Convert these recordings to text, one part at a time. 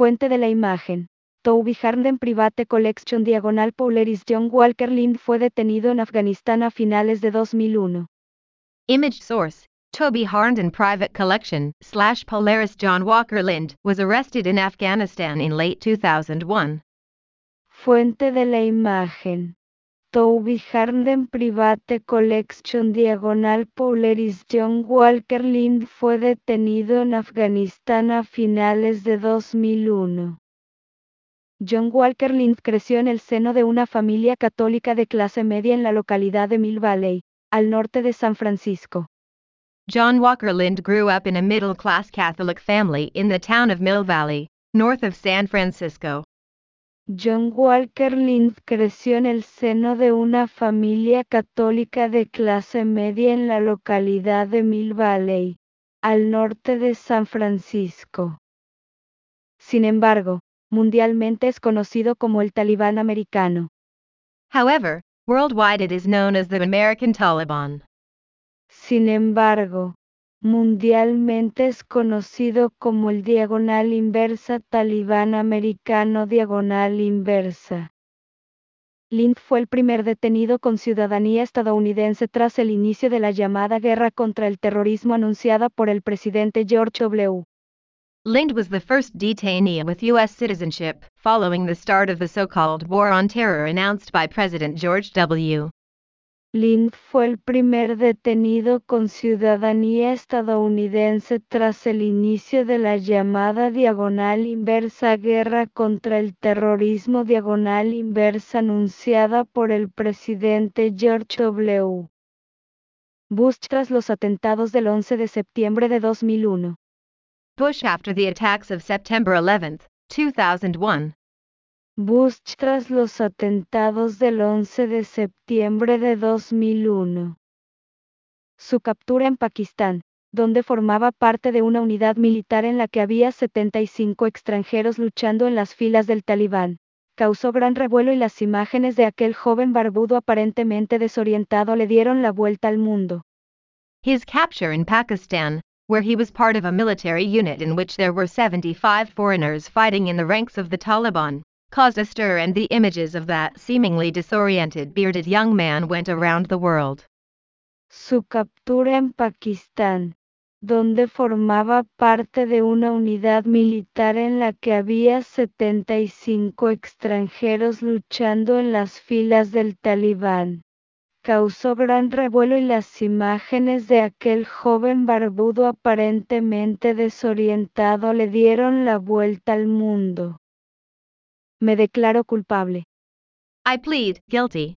Fuente de la imagen. Toby Harden Private Collection / Polaris. John Walker Lindh fue detenido en Afganistán a finales de 2001. Image source, Toby Harnden Private Collection / Polaris. John Walker Lindh was arrested in Afghanistan in late 2001. Fuente de la imagen. Toby Harden Private Collection / Polaris. John Walker Lindh fue detenido en Afganistán a finales de 2001. John Walker Lindh creció en el seno de una familia católica de clase media en la localidad de Mill Valley, al norte de San Francisco. John Walker Lindh grew up in a middle-class Catholic family in the town of Mill Valley, north of San Francisco. John Walker Lindh creció en el seno de una familia católica de clase media en la localidad de Mill Valley, al norte de San Francisco. Sin embargo, mundialmente es conocido como el Talibán americano. However, worldwide it is known as the American Taliban. Sin embargo, mundialmente es conocido como el /inversa Talibán americano /inversa. Lindh fue el primer detenido con ciudadanía estadounidense tras el inicio de la llamada guerra contra el terrorismo anunciada por el presidente George W. Lindh was the first detainee with U.S. citizenship following the start of the so-called War on Terror announced by President George W. Lindh fue el primer detenido con ciudadanía estadounidense tras el inicio de la llamada /inversa guerra contra el terrorismo /inversa anunciada por el presidente George W. Bush tras los atentados del 11 de septiembre de 2001. Bush after the attacks of September 11, 2001. Bush tras los atentados del 11 de septiembre de 2001. Su captura en Pakistán, donde formaba parte de una unidad militar en la que había 75 extranjeros luchando en las filas del Talibán, causó gran revuelo y las imágenes de aquel joven barbudo aparentemente desorientado le dieron la vuelta al mundo. His capture in Pakistan, where he was part of a military unit in which there were 75 foreigners fighting in the ranks of the Taliban, caused a stir, and the images of that seemingly disoriented bearded young man went around the world. Su captura en Pakistán, donde formaba parte de una unidad militar en la que había 75 extranjeros luchando en las filas del Talibán, causó gran revuelo y las imágenes de aquel joven barbudo aparentemente desorientado le dieron la vuelta al mundo. Me declaro culpable. I plead guilty.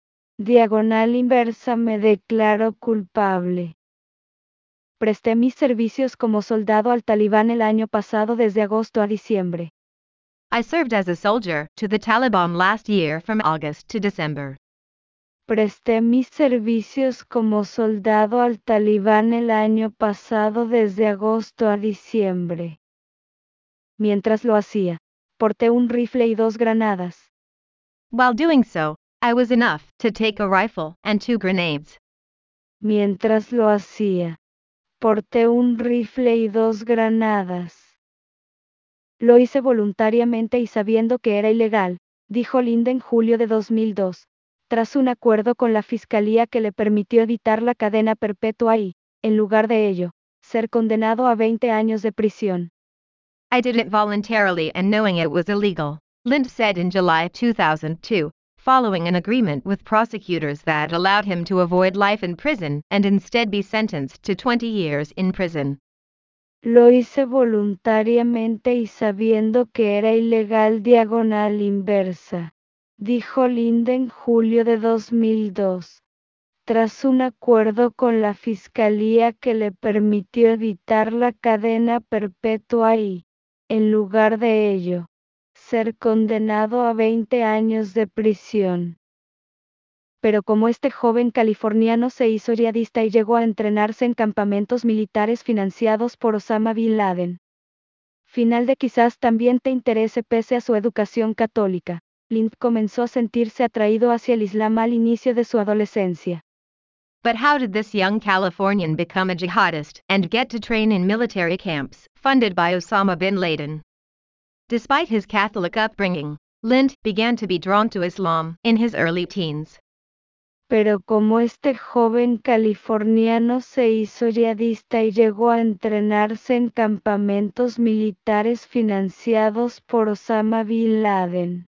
/inversa me declaro culpable. Presté mis servicios como soldado al Talibán el año pasado desde agosto a diciembre. I served as a soldier to the Taliban last year from August to December. Presté mis servicios como soldado al Talibán el año pasado desde agosto a diciembre. Mientras lo hacía, porté un rifle y 2 granadas. While doing so, I was enough to take a rifle and 2 grenades. Mientras lo hacía, porté un rifle y 2 granadas. Lo hice voluntariamente y sabiendo que era ilegal, dijo Lindh en julio de 2002, tras un acuerdo con la fiscalía que le permitió evitar la cadena perpetua y, en lugar de ello, ser condenado a 20 años de prisión. I did it voluntarily and knowing it was illegal, Lindh said in July 2002, following an agreement with prosecutors that allowed him to avoid life in prison and instead be sentenced to 20 years in prison. Lo hice voluntariamente y sabiendo que era ilegal /inversa, dijo Lindh en julio de 2002, tras un acuerdo con la fiscalía que le permitió evitar la cadena perpetua y, en lugar de ello, ser condenado a 20 años de prisión. Pero como este joven californiano se hizo yihadista y llegó a entrenarse en campamentos militares financiados por Osama Bin Laden. Final de quizás también te interese pese a su educación católica. Lindh comenzó a sentirse atraído hacia el Islam al inicio de su adolescencia. But how did this young Californian become a jihadist and get to train in military camps funded by Osama bin Laden? Despite his Catholic upbringing, Lind began to be drawn to Islam in his early teens. Pero como este joven californiano se hizo yihadista y llegó a entrenarse en campamentos militares financiados por Osama Bin Laden.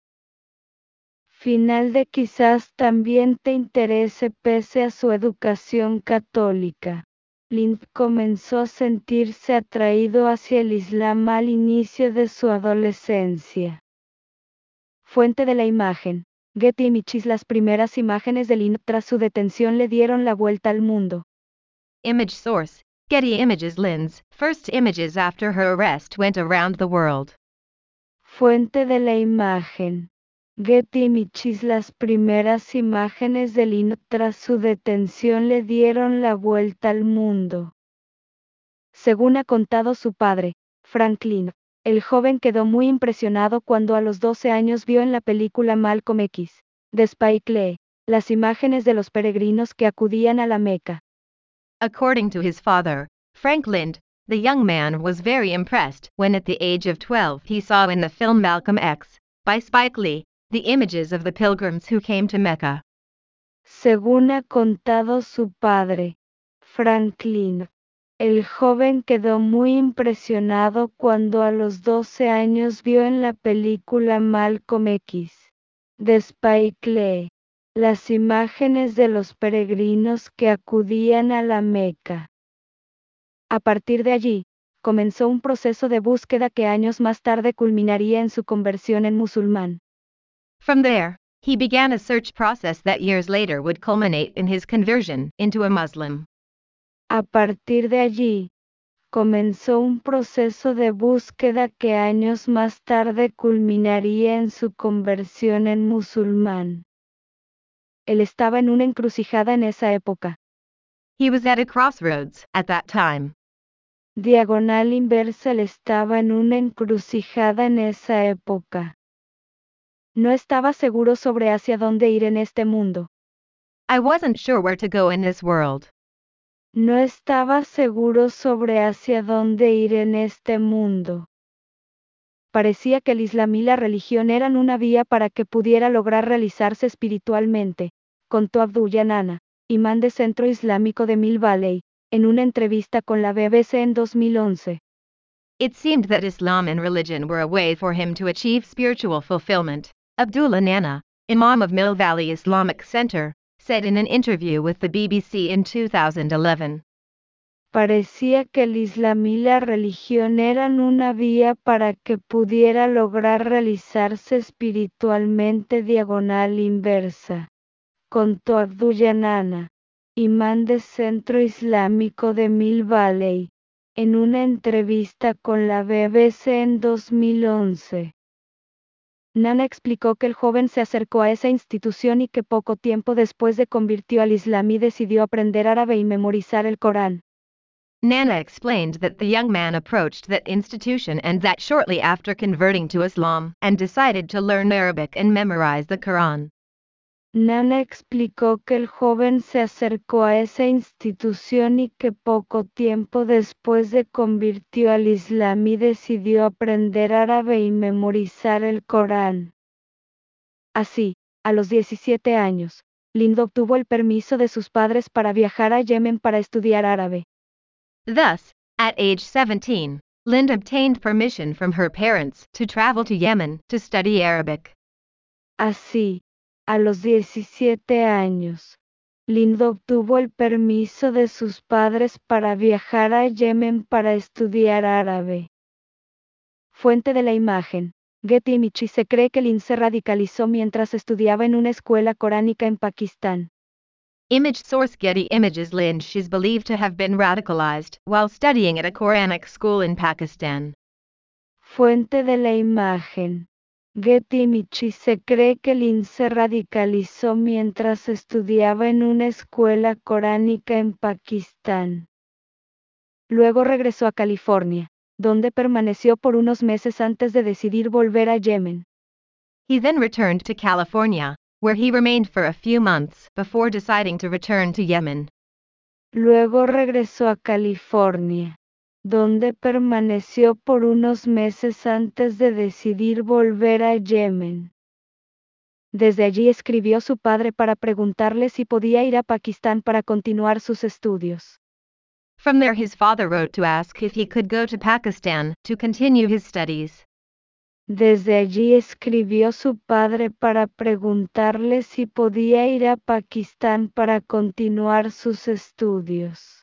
Final de quizás también te interese pese a su educación católica. Lind comenzó a sentirse atraído hacia el Islam al inicio de su adolescencia. Fuente de la imagen. Getty Images. Las primeras imágenes de Lind tras su detención le dieron la vuelta al mundo. Image source: Getty Images. Lind's first images after her arrest went around the world. Fuente de la imagen. Getty Images. Las primeras imágenes de Lind tras su detención le dieron la vuelta al mundo. Según ha contado su padre, Frank Lind, el joven quedó muy impresionado cuando a los 12 años vio en la película Malcolm X, de Spike Lee, las imágenes de los peregrinos que acudían a la Meca. According to his father, Frank Lind, the young man was very impressed when at the age of 12 he saw in the film Malcolm X, by Spike Lee, the images of the pilgrims who came to Mecca. Según ha contado su padre, Frank Lind, el joven quedó muy impresionado cuando a los 12 años vio en la película Malcolm X, de Spike Lee, las imágenes de los peregrinos que acudían a la Meca. A partir de allí, comenzó un proceso de búsqueda que años más tarde culminaría en su conversión en musulmán. From there, he began a search process that years later would culminate in his conversion into a Muslim. A partir de allí, comenzó un proceso de búsqueda que años más tarde culminaría en su conversión en musulmán. Él estaba en una encrucijada en esa época. He was at a crossroads at that time. Diagonal inversa. Él estaba en una encrucijada en esa época. No estaba seguro sobre hacia dónde ir en este mundo. I wasn't sure where to go in this world. No estaba seguro sobre hacia dónde ir en este mundo. Parecía que el Islam y la religión eran una vía para que pudiera lograr realizarse espiritualmente, contó Abdul Yanana, imán de Centro Islámico de Mill Valley, en una entrevista con la BBC en 2011. It seemed that Islam and religion were a way for him to achieve spiritual fulfillment, Abdullah Nana, Imam of Mill Valley Islamic Center, said in an interview with the BBC in 2011. Parecía que el Islam y la religión eran una vía para que pudiera lograr realizarse espiritualmente. Diagonal inversa, contó Abdul Yanana, imán de Centro Islámico de Mill Valley, en una entrevista con la BBC en 2011. Nana explicó que el joven se acercó a esa institución y que poco tiempo después se convirtió al Islam y decidió aprender árabe y memorizar el Corán. Nana explained that the young man approached that institution and that shortly after converting to Islam and decided to learn Arabic and memorize the Quran. Nana explicó que el joven se acercó a esa institución y que poco tiempo después se convirtió al Islam y decidió aprender árabe y memorizar el Corán. Así, a los 17 años, Lind obtuvo el permiso de sus padres para viajar a Yemen para estudiar árabe. Thus, at age 17, Lind obtained permission from her parents to travel to Yemen to study Arabic. Así, a los 17 años, Lind obtuvo el permiso de sus padres para viajar a Yemen para estudiar árabe. Fuente de la imagen. Getty Images. Se cree que Lind se radicalizó mientras estudiaba en una escuela coránica en Pakistán. Image source: Getty Images. Lind is believed to have been radicalized while studying at a Quranic school in Pakistan. Fuente de la imagen. Getty Images. Se cree que Lind se radicalizó mientras estudiaba en una escuela coránica en Pakistán. Luego regresó a California, donde permaneció por unos meses antes de decidir volver a Yemen. He then returned to California, where he remained for a few months before deciding to return to Yemen. Luego regresó a California, donde permaneció por unos meses antes de decidir volver a Yemen. Desde allí escribió a su padre para preguntarle si podía ir a Pakistán para continuar sus estudios. From there his father wrote to ask if he could go to Pakistan to continue his studies. Desde allí escribió su padre para preguntarle si podía ir a Pakistán para continuar sus estudios.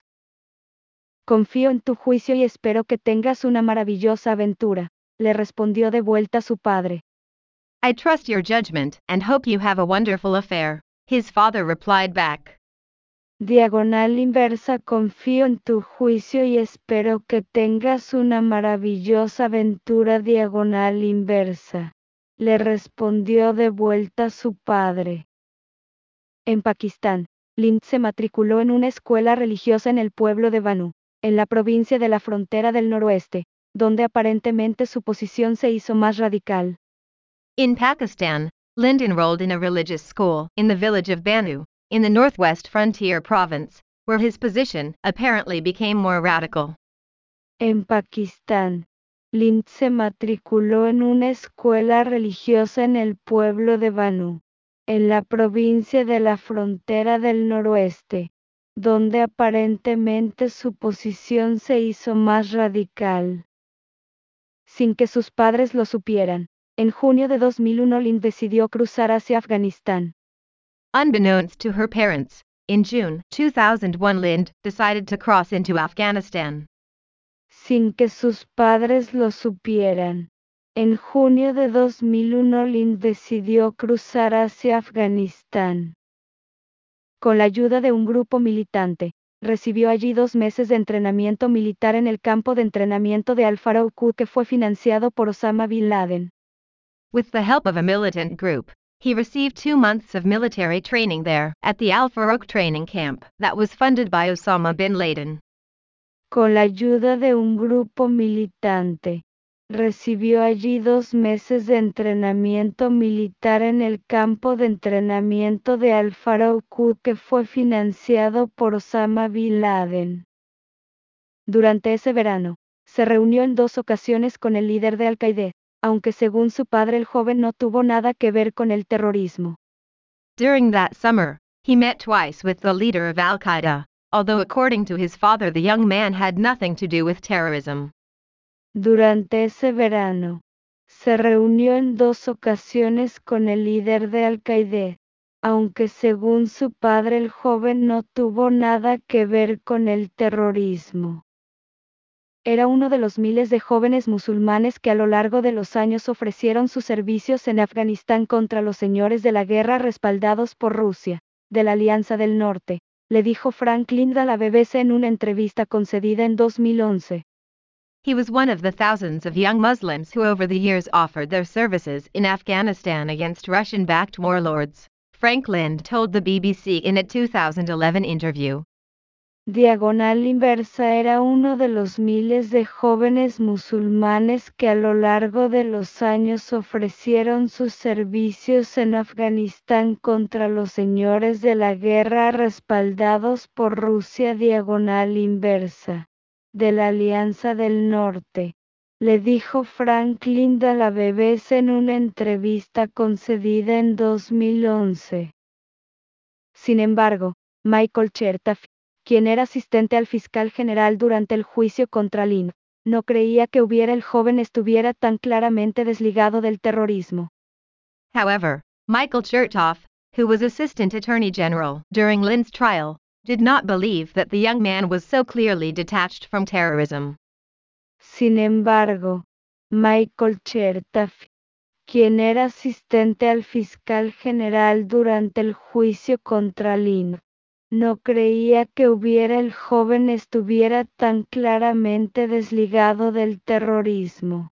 Confío en tu juicio y espero que tengas una maravillosa aventura, le respondió de vuelta su padre. I trust your judgment and hope you have a wonderful affair, his father replied back. Diagonal inversa. Confío en tu juicio y espero que tengas una maravillosa aventura. Diagonal inversa. Le respondió de vuelta su padre. En Pakistán, Lind se matriculó en una escuela religiosa en el pueblo de Banú, en la provincia de la frontera del noroeste, donde aparentemente su posición se hizo más radical. In Pakistan, Lind enrolled in a religious school in the village of Banu, in the northwest frontier province, where his position apparently became more radical. En Pakistán, Lind se matriculó en una escuela religiosa en el pueblo de Banú, en la provincia de la frontera del noroeste, donde aparentemente su posición se hizo más radical. Sin que sus padres lo supieran, en junio de 2001 Lind decidió cruzar hacia Afganistán. Unbeknownst to her parents, in June 2001 Lind decided to cross into Afghanistan. Sin que sus padres lo supieran, en junio de 2001 Lind decidió cruzar hacia Afganistán. Con la ayuda de un grupo militante, recibió allí 2 meses de entrenamiento militar en el campo de entrenamiento de Al-Farouq que fue financiado por Osama Bin Laden. With the help of a militant group, he received 2 months of military training there at the Al-Farouq training camp that was funded by Osama bin Laden. Con la ayuda de un grupo militante, recibió allí 2 meses de entrenamiento militar en el campo de entrenamiento de Al-Farouq que fue financiado por Osama Bin Laden. Durante ese verano, se reunió en 2 ocasiones con el líder de Al-Qaeda, aunque según su padre el joven no tuvo nada que ver con el terrorismo. During that summer, he met twice with the leader of Al-Qaeda, although according to his father the young man had nothing to do with terrorism. Durante ese verano, se reunió en 2 ocasiones con el líder de Al-Qaeda, aunque según su padre el joven no tuvo nada que ver con el terrorismo. Era uno de los miles de jóvenes musulmanes que a lo largo de los años ofrecieron sus servicios en Afganistán contra los señores de la guerra respaldados por Rusia, de la Alianza del Norte, le dijo Frank Lind a la BBC en una entrevista concedida en 2011. He was one of the thousands of young Muslims who over the years offered their services in Afghanistan against Russian-backed warlords, Frank Lind told the BBC in a 2011 interview. Diagonal inversa. Era uno de los miles de jóvenes musulmanes que a lo largo de los años ofrecieron sus servicios en Afganistán contra los señores de la guerra respaldados por Rusia. Diagonal inversa. De la Alianza del Norte, le dijo Frank Lind a la BBC en una entrevista concedida en 2011. Sin embargo, Michael Chertoff, quien era asistente al fiscal general durante el juicio contra Lind, no creía que el joven estuviera tan claramente desligado del terrorismo. However, Michael Chertoff, who was Assistant Attorney General during Lind's trial, did not believe that the young man was so clearly detached from terrorism. Sin embargo, Michael Chertoff, quien era asistente al fiscal general durante el juicio contra Lind, no creía que el joven estuviera tan claramente desligado del terrorismo.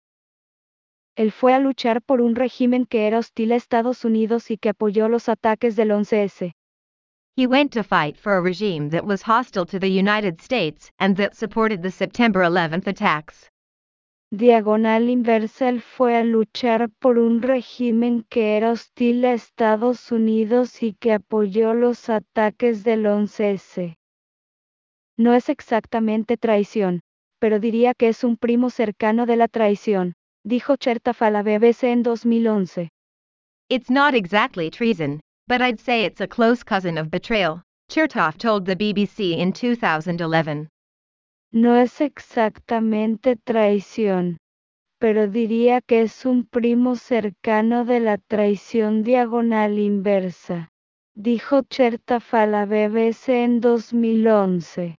Él fue a luchar por un régimen que era hostil a Estados Unidos y que apoyó los ataques del 11S. He went to fight for a regime that was hostile to the United States and that supported the September 11th attacks. Diagonal inversa. Él fue a luchar por un régimen que era hostil a Estados Unidos y que apoyó los ataques del 11S. No es exactamente traición, pero diría que es un primo cercano de la traición, dijo Chertoff a la BBC en 2011. It's not exactly treason, but I'd say it's a close cousin of betrayal, Chertoff told the BBC in 2011. No es exactamente traición, pero diría que es un primo cercano de la traición diagonal inversa, dijo Chertoff a la BBC en 2011.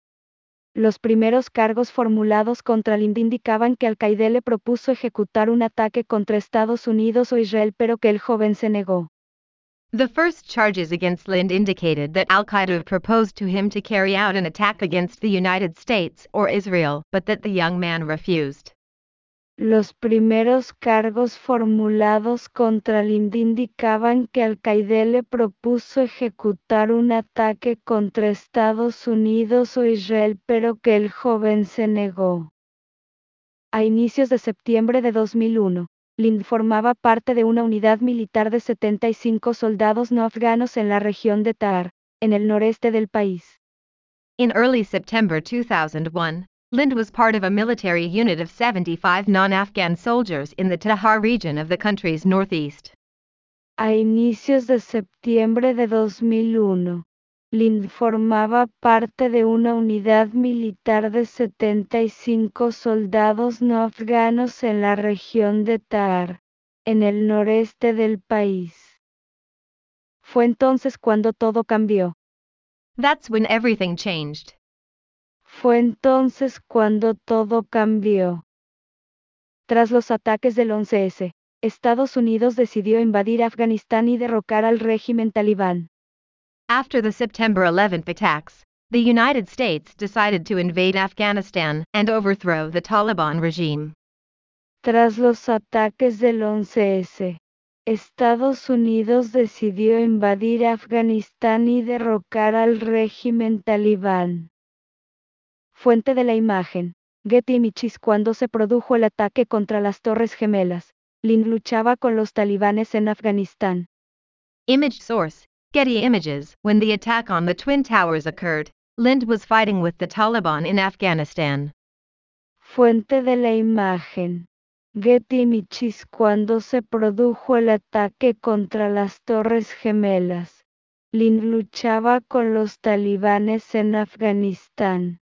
Los primeros cargos formulados contra Lind indicaban que Al-Qaeda le propuso ejecutar un ataque contra Estados Unidos o Israel, pero que el joven se negó. The first charges against Lind indicated that Al-Qaeda proposed to him to carry out an attack against the United States or Israel, but that the young man refused. Los primeros cargos formulados contra Lind indicaban que Al-Qaeda le propuso ejecutar un ataque contra Estados Unidos o Israel, pero que el joven se negó. A inicios de septiembre de 2001, Lind formaba parte de una unidad militar de 75 soldados no afganos en la región de Tahar, en el noreste del país. In early September 2001, Lind was part of a military unit of 75 non-Afghan soldiers in the Tahar region of the country's northeast. A inicios de septiembre de 2001, Lind formaba parte de una unidad militar de 75 soldados no afganos en la región de Tahar, en el noreste del país. Fue entonces cuando todo cambió. That's when everything changed. Fue entonces cuando todo cambió. Tras los ataques del 11S, Estados Unidos decidió invadir Afganistán y derrocar al régimen talibán. After the September 11th attacks, the United States decided to invade Afghanistan and overthrow the Taliban regime. Tras los ataques del 11S, Estados Unidos decidió invadir Afganistán y derrocar al régimen talibán. Fuente de la imagen: Getty Images. Cuando se produjo el ataque contra las Torres Gemelas, Lind luchaba con los talibanes en Afganistán. Image source: Getty Images. When the attack on the Twin Towers occurred, Lind was fighting with the Taliban in Afghanistan. Fuente de la imagen: Getty Images. Cuando se produjo el ataque contra las Torres Gemelas, Lind luchaba con los talibanes en Afganistán.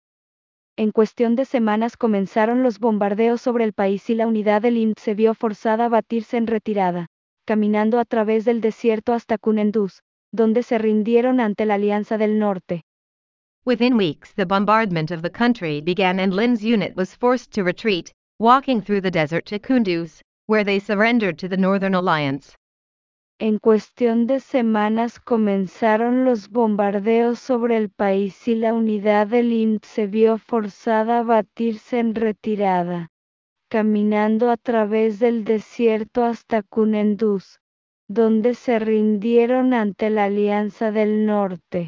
En cuestión de semanas comenzaron los bombardeos sobre el país y la unidad de Lind se vio forzada a batirse en retirada, caminando a través del desierto hasta Kunduz, donde se rindieron ante la Alianza del Norte. Within weeks, the bombardment of the country began and Lind's unit was forced to retreat, walking through the desert to Kunduz, where they surrendered to the Northern Alliance. En cuestión de semanas comenzaron los bombardeos sobre el país y la unidad de Lind se vio forzada a batirse en retirada, caminando a través del desierto hasta Kunduz, donde se rindieron ante la Alianza del Norte.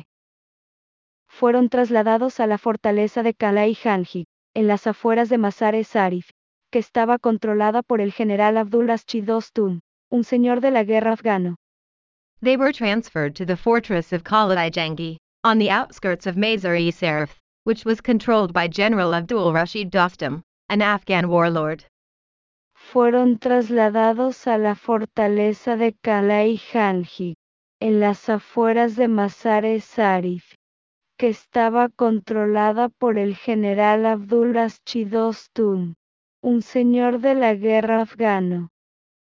Fueron trasladados a la fortaleza de Qalai Janji, en las afueras de Mazar-e-Sharif, que estaba controlada por el general Abdul Rashid Dostum, un señor de la guerra afgano. They were transferred to the fortress of Qalai Jangi, on the outskirts of Mazar-e-Sharif, which was controlled by General Abdul Rashid Dostum, an Afghan warlord. Fueron trasladados a la fortaleza de Qalai Janji, en las afueras de Mazar-e-Sharif, que estaba controlada por el general Abdul Rashid Dostum, un señor de la guerra afgano.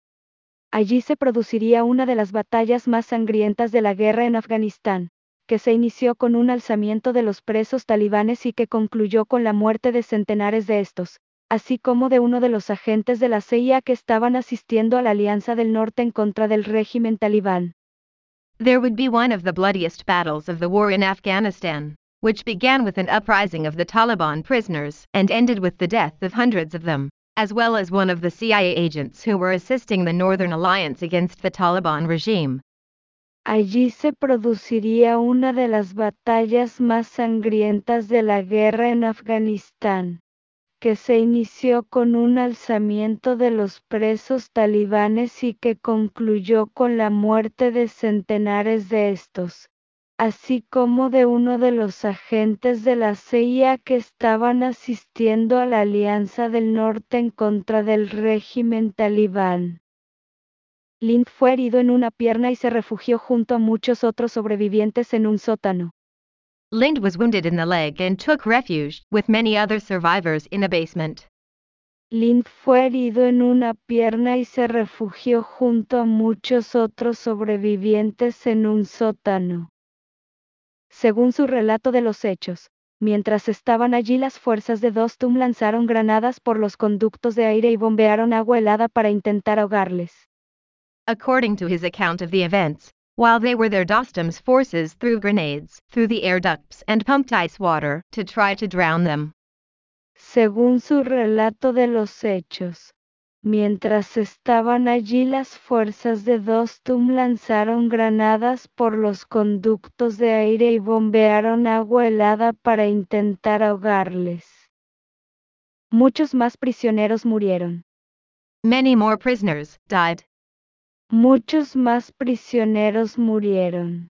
Allí se produciría una de las batallas más sangrientas de la guerra en Afganistán, que se inició con un alzamiento de los presos talibanes y que concluyó con la muerte de centenares de estos, así como de uno de los agentes de la CIA que estaban asistiendo a la Alianza del Norte en contra del régimen talibán. There would be one of the bloodiest battles of the war in Afghanistan, which began with an uprising of the Taliban prisoners and ended with the death of hundreds of them, as well as one of the CIA agents who were assisting the Northern Alliance against the Taliban regime. Allí se produciría una de las batallas más sangrientas de la guerra en Afganistán, que se inició con un alzamiento de los presos talibanes y que concluyó con la muerte de centenares de estos, así como de uno de los agentes de la CIA que estaban asistiendo a la Alianza del Norte en contra del régimen talibán. Lind fue herido en una pierna y se refugió junto a muchos otros sobrevivientes en un sótano. Lind was wounded in the leg and took refuge with many other survivors in a basement. Lind fue herido en una pierna y se refugió junto a muchos otros sobrevivientes en un sótano. Según su relato de los hechos, mientras estaban allí las fuerzas de Dostum lanzaron granadas por los conductos de aire y bombearon agua helada para intentar ahogarles. According to his account of the events, while they were there, Dostum's forces threw grenades through the air ducts and pumped ice water to try to drown them. Según su relato de los hechos, mientras estaban allí las fuerzas de Dostum lanzaron granadas por los conductos de aire y bombearon agua helada para intentar ahogarles. Muchos más prisioneros murieron. Many more prisoners died. Muchos más prisioneros murieron.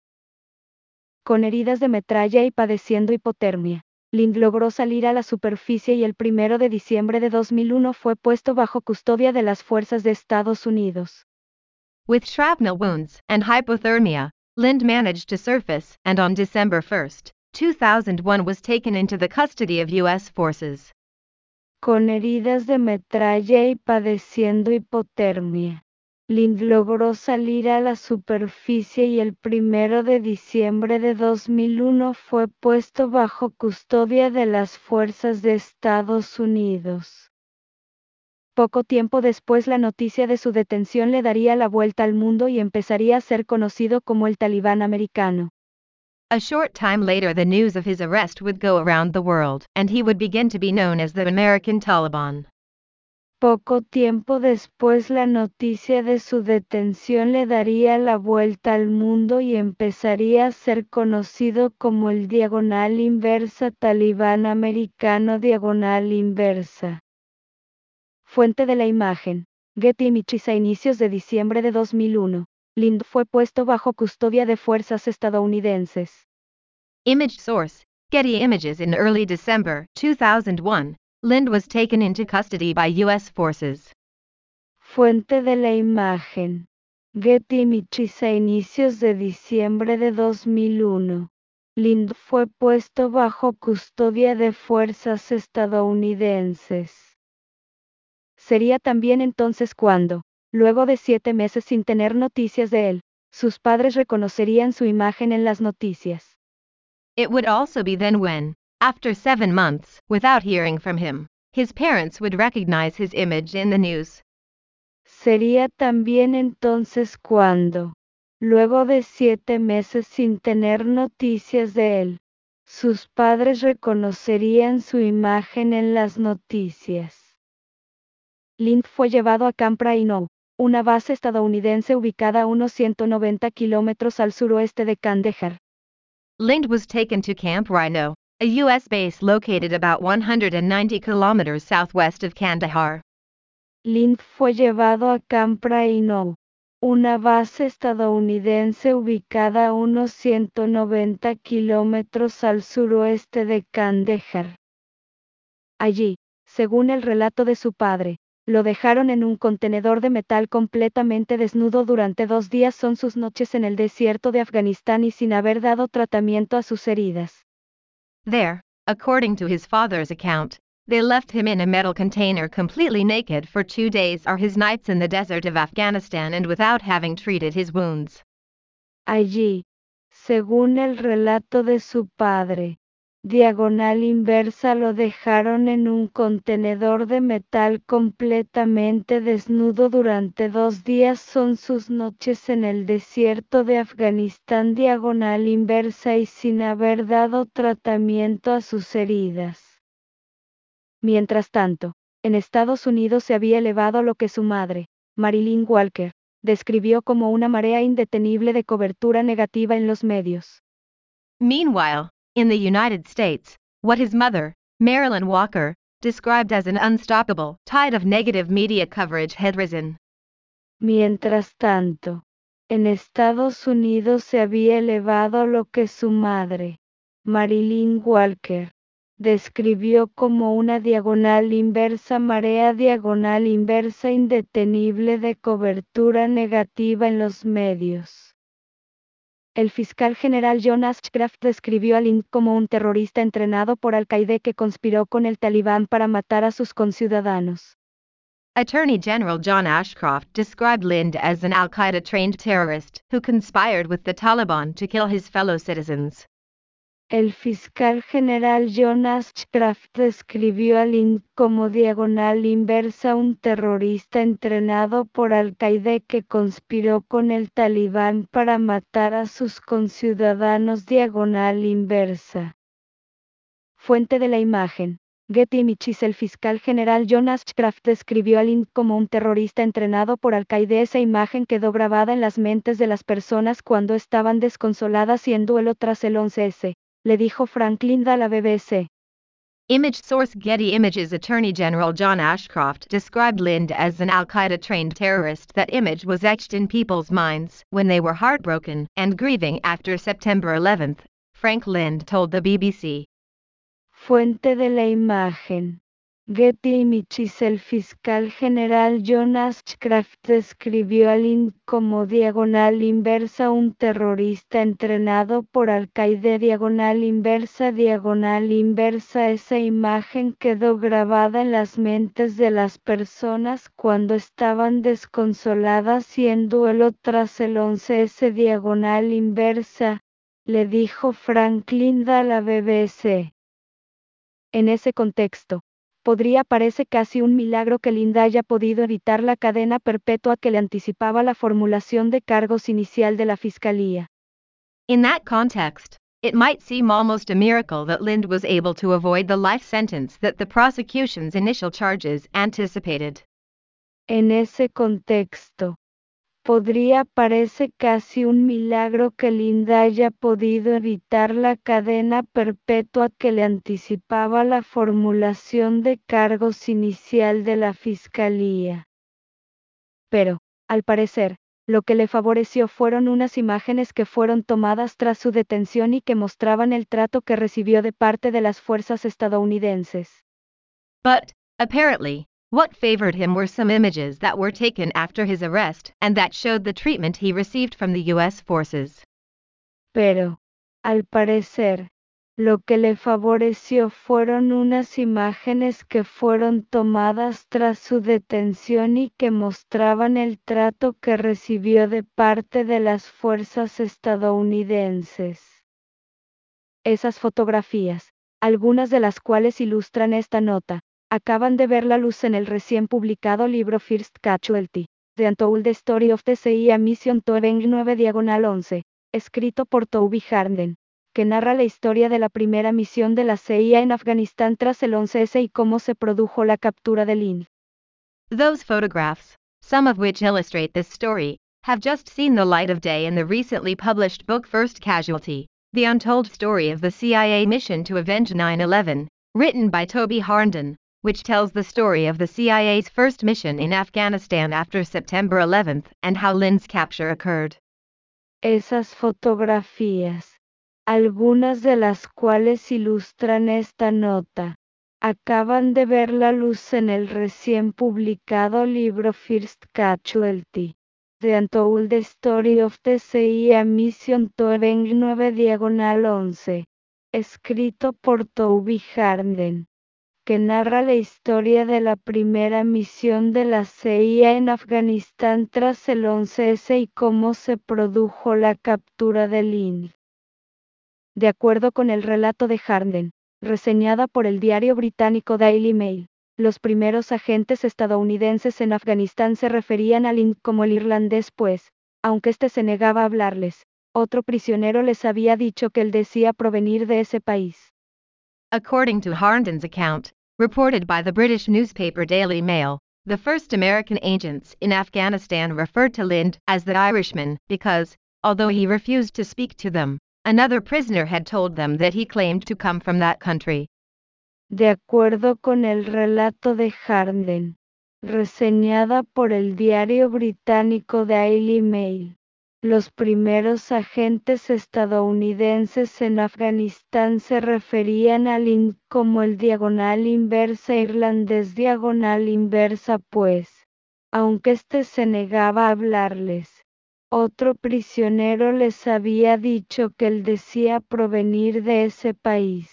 Con heridas de metralla y padeciendo hipotermia, Lind logró salir a la superficie y el 1 de diciembre de 2001 fue puesto bajo custodia de las fuerzas de Estados Unidos. With shrapnel wounds and hypothermia, Lind managed to surface and on December 1, 2001 was taken into the custody of U.S. forces. Con heridas de metralla y padeciendo hipotermia, Lind logró salir a la superficie y el 1 de diciembre de 2001 fue puesto bajo custodia de las fuerzas de Estados Unidos. Poco tiempo después la noticia de su detención le daría la vuelta al mundo y empezaría a ser conocido como el Talibán americano. A short time later, the news of his arrest would go around the world, and he would begin to be known as the American Taliban. Poco tiempo después la noticia de su detención le daría la vuelta al mundo y empezaría a ser conocido como el diagonal inversa talibán americano diagonal inversa. Fuente de la imagen: Getty Images. A inicios de diciembre de 2001, Lind fue puesto bajo custodia de fuerzas estadounidenses. Image source: Getty Images. In early December 2001, Lind was taken into custody by U.S. forces. Fuente de la imagen: Getty Images. A inicios de diciembre de 2001, Lind fue puesto bajo custodia de fuerzas estadounidenses. Sería también entonces cuando, luego de 7 meses sin tener noticias de él, sus padres reconocerían su imagen en las noticias. It would also be then when, after 7 months, without hearing from him, his parents would recognize his image in the news. Sería también entonces cuando, luego de 7 meses sin tener noticias de él, sus padres reconocerían su imagen en las noticias. Lind fue llevado a Camp Rhino, una base estadounidense ubicada a unos 190 kilómetros al suroeste de Kandahar. Lind was taken to Camp Rhino, a U.S. base located about 190 kilometers southwest of Kandahar. Lind fue llevado a Camp Rhino, una base estadounidense ubicada a unos 190 kilómetros al suroeste de Kandahar. Allí, según el relato de su padre, lo dejaron en un contenedor de metal completamente desnudo durante 2 días. Son sus noches en el desierto de Afganistán y sin haber dado tratamiento a sus heridas. There, according to his father's account, they left him in a metal container completely naked for 2 days or his nights in the desert of Afghanistan and without having treated his wounds. Allí, según el relato de su padre, diagonal inversa, lo dejaron en un contenedor de metal completamente desnudo durante 2 días. Son sus noches en el desierto de Afganistán diagonal inversa y sin haber dado tratamiento a sus heridas. Mientras tanto, en Estados Unidos se había elevado lo que su madre, Marilyn Walker, describió como una marea indetenible de cobertura negativa en los medios. Meanwhile, in the United States, what his mother, Marilyn Walker, described as an unstoppable tide of negative media coverage had risen. Mientras tanto, En Estados Unidos se había elevado lo que su madre, Marilyn Walker, describió como una diagonal inversa, marea diagonal inversa indetenible de cobertura negativa en los medios. El fiscal general John Ashcroft describió a Lind como un terrorista entrenado por Al-Qaeda que conspiró con el Talibán para matar a sus conciudadanos. Attorney General John Ashcroft described Lind as an Al-Qaeda trained terrorist who conspired with the Taliban to kill his fellow citizens. El fiscal general John Ashcroft describió a Lind como diagonal inversa, un terrorista entrenado por Al-Qaeda que conspiró con el Talibán para matar a sus conciudadanos, diagonal inversa. Fuente de la imagen: Getty Images. El fiscal general John Ashcroft describió a Lind como un terrorista entrenado por Al-Qaeda. Esa imagen quedó grabada en las mentes de las personas cuando estaban desconsoladas y en duelo tras el 11S. Le dijo Frank Lind a la BBC. Image source: Getty Images. Attorney General John Ashcroft described Lind as an Al-Qaeda trained terrorist. That image was etched in people's minds when they were heartbroken and grieving after September 11th, Frank Lind told the BBC. Fuente de la imagen: Getty Images. El fiscal general John Ashcroft describió a Lind como diagonal inversa, un terrorista entrenado por Al-Qaeda, diagonal inversa, diagonal inversa. Esa imagen quedó grabada en las mentes de las personas cuando estaban desconsoladas y en duelo tras el 11S, diagonal inversa, le dijo Frank Lind a la BBC. En ese contexto, parece casi un milagro que Lind haya podido evitar la cadena perpetua que le anticipaba la formulación de cargos inicial de la Fiscalía. In that context, it might seem almost a miracle that Lind was able to avoid the life sentence that the prosecution's initial charges anticipated. En ese contexto, parece casi un milagro que Lind haya podido evitar la cadena perpetua que le anticipaba la formulación de cargos inicial de la Fiscalía. Pero, al parecer, lo que le favoreció fueron unas imágenes que fueron tomadas tras su detención y que mostraban el trato que recibió de parte de las fuerzas estadounidenses. But, apparently, what favored him were some images that were taken after his arrest and that showed the treatment he received from the U.S. forces. Pero, al parecer, lo que le favoreció fueron unas imágenes que fueron tomadas tras su detención y que mostraban el trato que recibió de parte de las fuerzas estadounidenses. Esas fotografías, algunas de las cuales ilustran esta nota, acaban de ver la luz en el recién publicado libro First Casualty, The Untold Story of the CIA Mission to Avenge 9/11, escrito por Toby Harnden, que narra la historia de la primera misión de la CIA en Afganistán tras el 11S y cómo se produjo la captura de Lind. Those photographs, some of which illustrate this story, have just seen the light of day in the recently published book First Casualty, The Untold Story of the CIA Mission to Avenge 9/11, written by Toby Harnden, which tells the story of the CIA's first mission in Afghanistan after September 11th and how Lind's capture occurred. Esas fotografías, algunas de las cuales ilustran esta nota, acaban de ver la luz en el recién publicado libro First Casualty, The Untold Story of the CIA Mission to Avenge 9/11, escrito por Toby Harnden, que narra la historia de la primera misión de la CIA en Afganistán tras el 11S y cómo se produjo la captura de Lind. De acuerdo con el relato de Harnden, reseñada por el diario británico Daily Mail, los primeros agentes estadounidenses en Afganistán se referían a Lind como el irlandés pues, aunque este se negaba a hablarles, otro prisionero les había dicho que él decía provenir de ese país. According to Harnden's account, reported by the British newspaper Daily Mail, the first American agents in Afghanistan referred to Lind as the Irishman because, although he refused to speak to them, another prisoner had told them that he claimed to come from that country. De acuerdo con el relato de Harnden, reseñada por el diario británico Daily Mail, Los primeros agentes estadounidenses en Afganistán se referían al IND como el diagonal inversa irlandés diagonal inversa pues, aunque éste se negaba a hablarles, otro prisionero les había dicho que él decía provenir de ese país.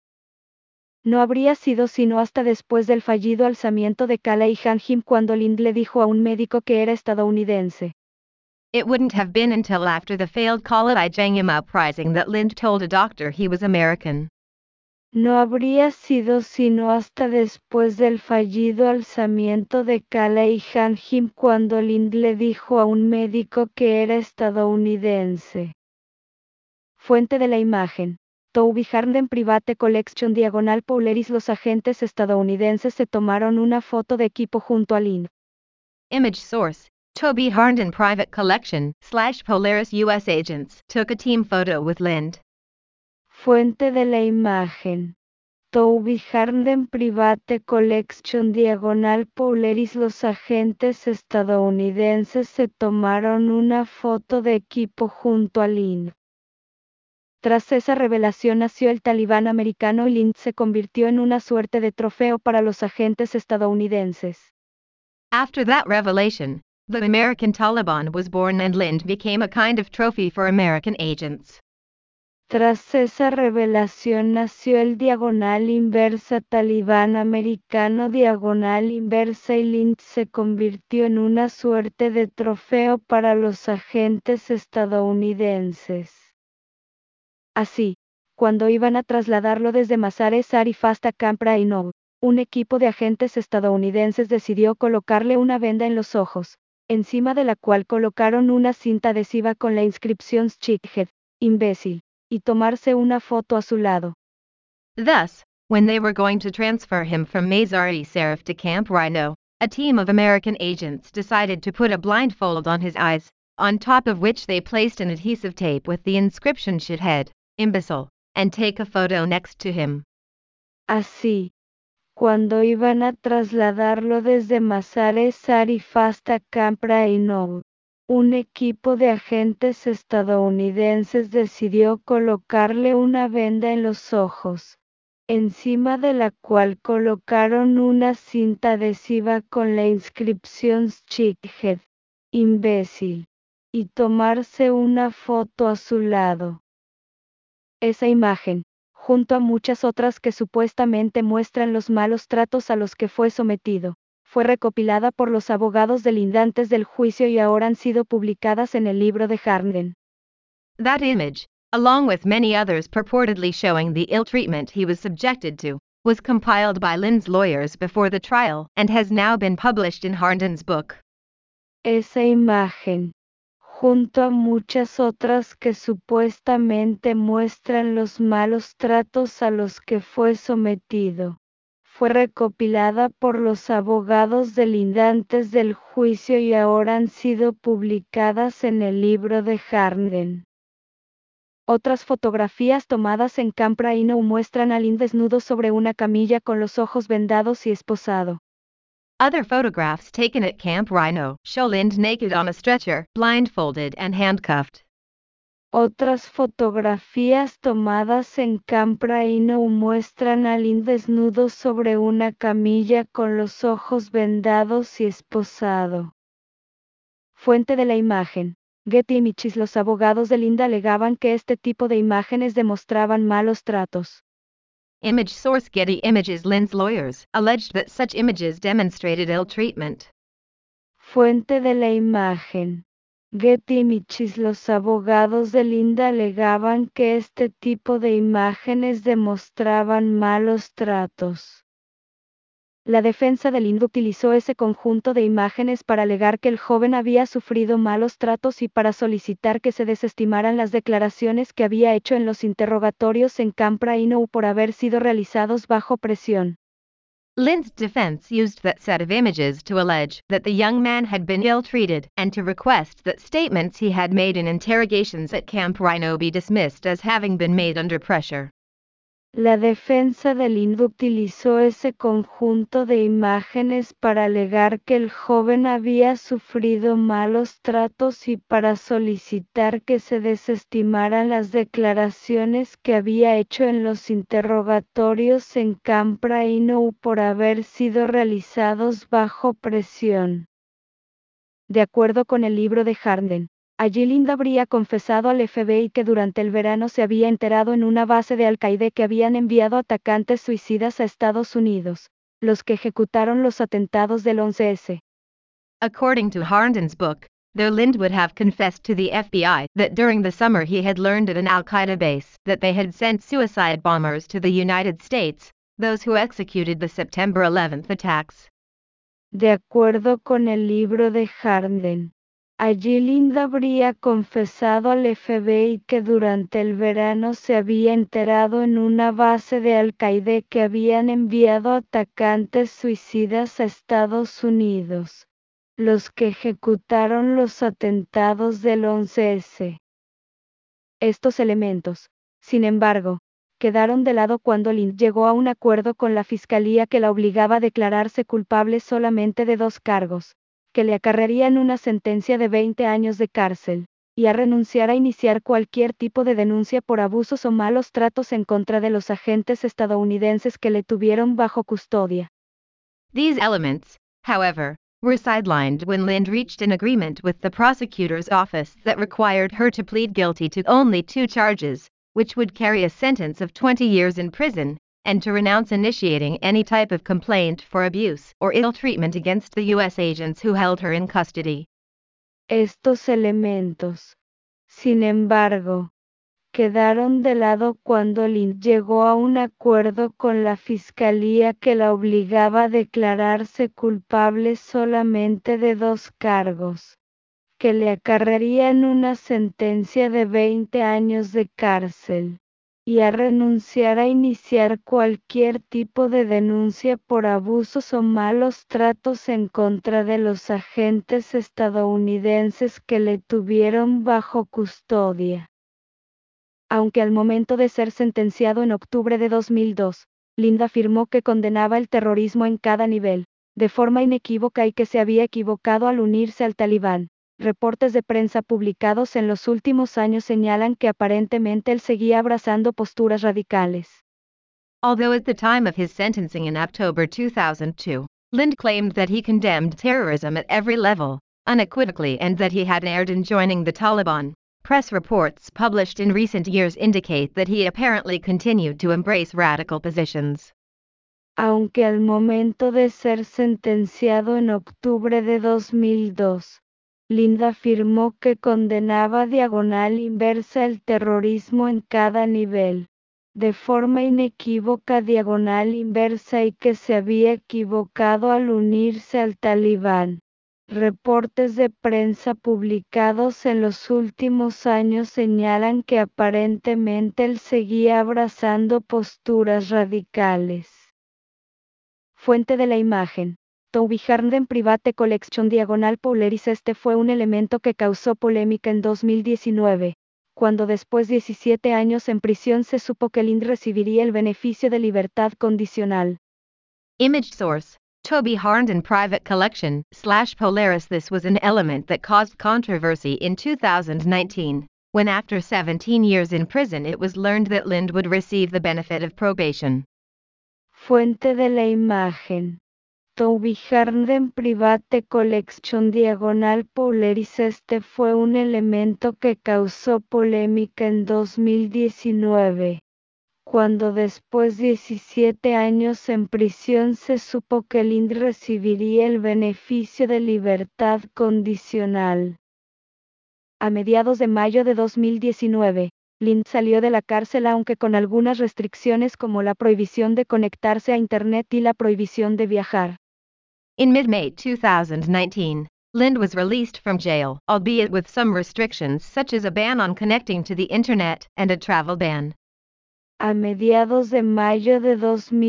No habría sido sino hasta después del fallido alzamiento de Kala y Hanjim cuando Lind le dijo a un médico que era estadounidense. It wouldn't have been until after the failed Khalid Jangham uprising that Lind told a doctor he was American. No habría sido sino hasta después del fallido alzamiento de Kala y Hanjim cuando Lind le dijo a un médico que era estadounidense. Fuente de la imagen. Toby Harden Private Collection diagonal Polaris. Los agentes estadounidenses se tomaron una foto de equipo junto a Lind. Image source. Toby Harnden Private Collection / Polaris US agents took a team photo with Lind. Fuente de la imagen. Toby Harden Private Collection diagonal Polaris. Los agentes estadounidenses se tomaron una foto de equipo junto a Lind. Tras esa revelación nació el Talibán americano y Lind se convirtió en una suerte de trofeo para los agentes estadounidenses. After that revelation, the American Taliban was born and Lind became a kind of trophy for American agents. Tras esa revelación nació el diagonal inversa Talibán americano diagonal inversa y Lind se convirtió en una suerte de trofeo para los agentes estadounidenses. Así, cuando iban a trasladarlo desde Mazar-e-Sharif hasta Camp Rhino, un equipo de agentes estadounidenses decidió colocarle una venda en los ojos, encima de la cual colocaron una cinta adhesiva con la inscripción Shithead, imbécil, y tomarse una foto a su lado. Thus, when they were going to transfer him from Mazar-e-Sharif to Camp Rhino, a team of American agents decided to put a blindfold on his eyes, on top of which they placed an adhesive tape with the inscription Shithead, imbécil, and take a photo next to him. Así, cuando iban a trasladarlo desde Mazar-e-Sharif hasta Camp Rhino, un equipo de agentes estadounidenses decidió colocarle una venda en los ojos, encima de la cual colocaron una cinta adhesiva con la inscripción Shithead, imbécil, y tomarse una foto a su lado. Esa imagen, junto a muchas otras que supuestamente muestran los malos tratos a los que fue sometido, fue recopilada por los abogados de Lind antes del juicio y ahora han sido publicadas en el libro de Harden. That image, along with many others purportedly showing the ill treatment he was subjected to, was compiled by Lind's lawyers before the trial and has now been published in Harden's book. Esa imagen, junto a muchas otras que supuestamente muestran los malos tratos a los que fue sometido, fue recopilada por los abogados de Lind antes del juicio y ahora han sido publicadas en el libro de Harden. Otras fotografías tomadas en Camp Rhino muestran a Lind desnudo sobre una camilla con los ojos vendados y esposado. Other photographs taken at Camp Rhino show Lind naked on a stretcher, blindfolded and handcuffed. Otras fotografías tomadas en Camp Rhino muestran a Lind desnudo sobre una camilla con los ojos vendados y esposado. Fuente de la imagen. Getty Images. Los abogados de Lind alegaban que este tipo de imágenes demostraban malos tratos. Image source Getty Images. Lind's lawyers alleged that such images demonstrated ill treatment. Fuente de la imagen. Getty Images. Los abogados de Lind alegaban que este tipo de imágenes demostraban malos tratos. La defensa de Lind utilizó ese conjunto de imágenes para alegar que el joven había sufrido malos tratos y para solicitar que se desestimaran las declaraciones que había hecho en los interrogatorios en Camp Rhino por haber sido realizados bajo presión. Lind's defense used that set of images to allege that the young man had been ill-treated and to request that statements he had made in interrogations at Camp Rhino be dismissed as having been made under pressure. La defensa de Lind utilizó ese conjunto de imágenes para alegar que el joven había sufrido malos tratos y para solicitar que se desestimaran las declaraciones que había hecho en los interrogatorios en Camp Rhino por haber sido realizados bajo presión. De acuerdo con el libro de Harden, allí Lind habría confesado al FBI que durante el verano se había enterado en una base de Al-Qaeda que habían enviado atacantes suicidas a Estados Unidos, los que ejecutaron los atentados del 11S. According to Harden's book, though Lind would have confessed to the FBI that during the summer he had learned at an Al-Qaeda base that they had sent suicide bombers to the United States, those who executed the September 11th attacks. De acuerdo con el libro de Harden, allí Lind habría confesado al FBI que durante el verano se había enterado en una base de Al-Qaeda que habían enviado atacantes suicidas a Estados Unidos, los que ejecutaron los atentados del 11S. Estos elementos, sin embargo, quedaron de lado cuando Lind llegó a un acuerdo con la fiscalía que la obligaba a declararse culpable solamente de 2 cargos, que le acarrearían una sentencia de 20 años de cárcel, y a renunciar a iniciar cualquier tipo de denuncia por abusos o malos tratos en contra de los agentes estadounidenses que le tuvieron bajo custodia. These elements, however, were sidelined when Lind reached an agreement with the prosecutor's office that required her to plead guilty to only 2 charges, which would carry a sentence of 20 years in prison, and to renounce initiating any type of complaint for abuse or ill treatment against the U.S. agents who held her in custody. Estos elementos, sin embargo, quedaron de lado cuando Lind llegó a un acuerdo con la fiscalía que la obligaba a declararse culpable solamente de 2 cargos, que le acarrearían una sentencia de 20 años de cárcel, y a renunciar a iniciar cualquier tipo de denuncia por abusos o malos tratos en contra de los agentes estadounidenses que le tuvieron bajo custodia. Aunque al momento de ser sentenciado en octubre de 2002, Lind afirmó que condenaba el terrorismo en cada nivel, de forma inequívoca y que se había equivocado al unirse al Talibán. Reportes de prensa publicados en los últimos años señalan que aparentemente él seguía abrazando posturas radicales. Although at the time of his sentencing in October 2002, Lind claimed that he condemned terrorism at every level, unequivocally, and that he had erred in joining the Taliban, press reports published in recent years indicate that he apparently continued to embrace radical positions. Aunque al momento de ser sentenciado en octubre de 2002, Lind afirmó que condenaba diagonal inversa el terrorismo en cada nivel, de forma inequívoca diagonal inversa y que se había equivocado al unirse al Talibán. Reportes de prensa publicados en los últimos años señalan que aparentemente él seguía abrazando posturas radicales. Fuente de la imagen. Toby Harden Private Collection diagonal Polaris. Este fue un elemento que causó polémica en 2019, cuando después de 17 años en prisión se supo que Lind recibiría el beneficio de libertad condicional. Image source: Toby Harnden Private Collection /Polaris. This was an element that caused controversy in 2019, when after 17 years in prison it was learned that Lind would receive the benefit of probation. Fuente de la imagen. Toby Harden Private Collection diagonal Polaris. Este fue un elemento que causó polémica en 2019, cuando después de 17 años en prisión se supo que Lind recibiría el beneficio de libertad condicional. A mediados de mayo de 2019, Lind salió de la cárcel aunque con algunas restricciones como la prohibición de conectarse a Internet y la prohibición de viajar. In mid-May 2019, Lind was released from jail, albeit with some restrictions such as a ban on connecting to the Internet and a travel ban. A mediados de mayo de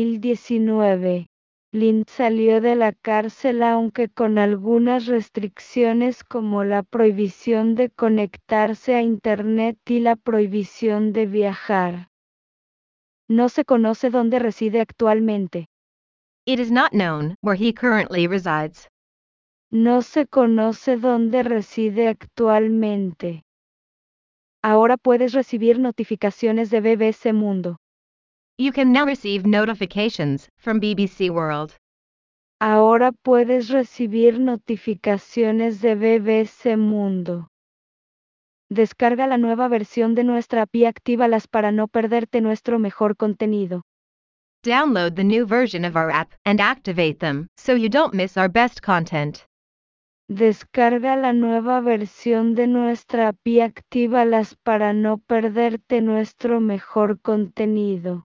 2019, Lind salió de la cárcel aunque con algunas restricciones como la prohibición de conectarse a Internet y la prohibición de viajar. No se conoce dónde reside actualmente. It is not known where he currently resides. No se conoce dónde reside actualmente. Ahora puedes recibir notificaciones de BBC Mundo. You can now receive notifications from BBC World. Ahora puedes recibir notificaciones de BBC Mundo. Descarga la nueva versión de nuestra app y actívalas para no perderte nuestro mejor contenido. Download the new version of our app and activate them so you don't miss our best content. Descarga la nueva versión de nuestra app y actívalas para no perderte nuestro mejor contenido.